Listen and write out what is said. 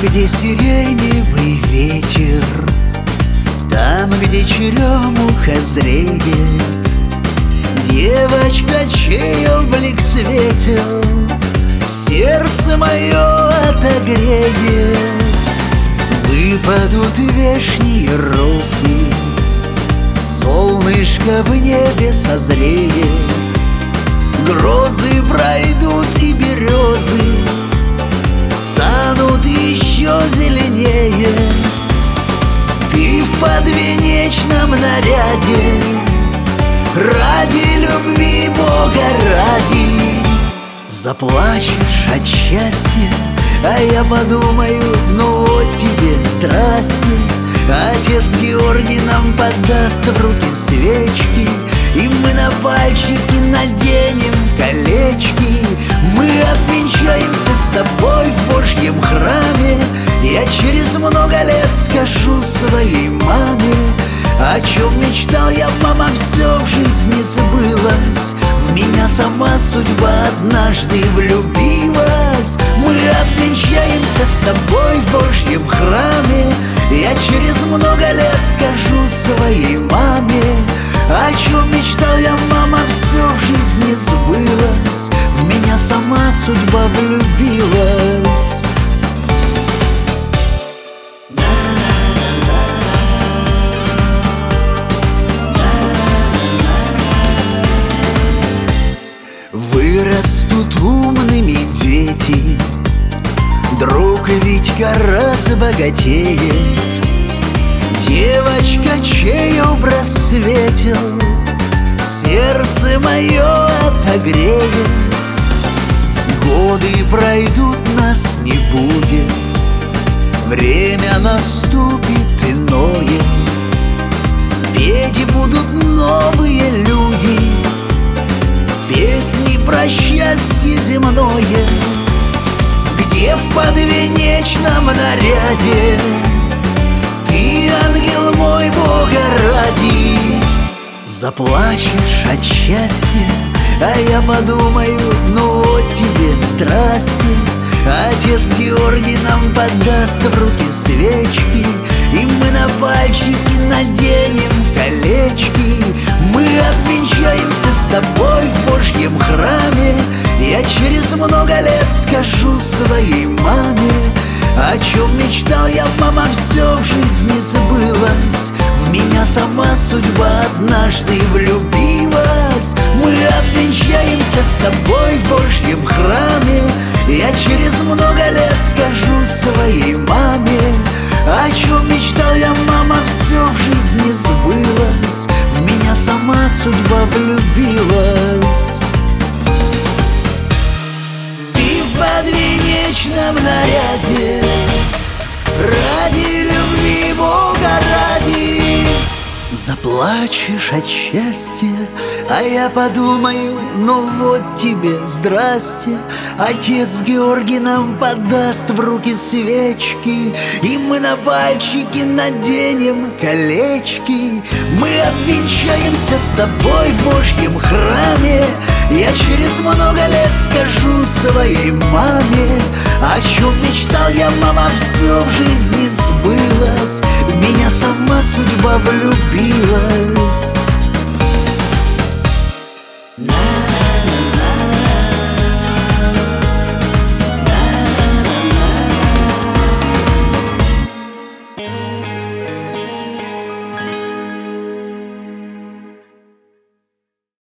где сиреневый ветер, там, где черемуха зреет, девочка, чей облик светел, сердце мое отогреет. Выпадут вешние росы, солнышко в небе созреет, грозы пройдут и березы станут еще зеленее. Ты в подвенечном наряде, ради любви Бога ради. Заплачешь от счастья, а я подумаю, ну вот тебе здрасте. Отец Георгий нам подаст в руки свечки, и мы на пальчики наденем колечки. Мы обвенчаемся с тобой в Божьем храме. Я через много лет скажу своей маме, о чем мечтал я, мама, все в жизни сбылось. В меня сама судьба однажды влюбилась. Мы обвенчаемся с тобой в Божьем храме. Я через много лет скажу своей маме, о чем мечтал я, мама, все в жизни сбылось. В меня сама судьба влюбилась. Вырастут умными дети, друг Витька разбогатеет, девочка, чей образ светел, сердце мое отогреет. Годы пройдут, нас не будет, время наступит иное. Петь будут новые люди песни про счастье земное, где в подвенечном наряде ты, ангел мой, Бога ради. Заплачешь от счастья, а я подумаю, ну вот тебе здрасте. Отец Георгий нам подаст в руки свечки, и мы на пальчики наденем колечки. Мы обвенчаемся с тобой в Божьем храме. Я через много лет скажу своей маме, о чем мечтал я, мама, все в жизни сбылось. В меня сама судьба однажды влюбилась. Мы обвенчаемся с тобой в Божьем храме. Я через много лет скажу своей маме, о чем мечтал я, мама, все в жизни сбылось. В меня сама судьба влюбилась. Ты в подвенечном наряде, ради любви Бога ради. Заплачешь от счастья, а я подумаю, ну вот тебе здрасте. Отец Георгий нам подаст в руки свечки, и мы на пальчики наденем колечки. Мы обвенчаемся с тобой в Божьем храме. Я через много лет скажу своей маме, о чем мечтал я, мама, все в жизни сбылось. В меня сама судьба влюбилась.